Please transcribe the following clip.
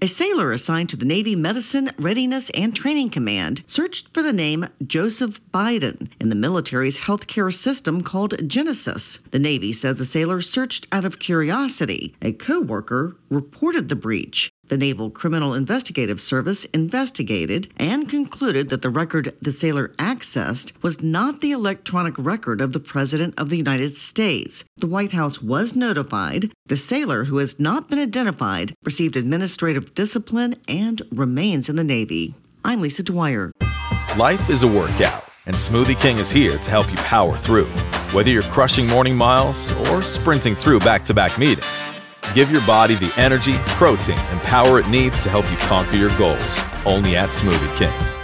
A sailor assigned to the Navy Medicine, Readiness, and Training Command searched for the name Joseph Biden in the military's healthcare system called Genesis. The Navy says the sailor searched out of curiosity. A co-worker reported the breach. The Naval Criminal Investigative Service investigated and concluded that the record the sailor accessed was not the electronic record of the President of the United States. The White House was notified. The sailor, who has not been identified, received administrative discipline and remains in the Navy. I'm Lisa Dwyer. Life is a workout, and Smoothie King is here to help you power through. Whether you're crushing morning miles or sprinting through back-to-back meetings, give your body the energy, protein, and power it needs to help you conquer your goals. Only at Smoothie King.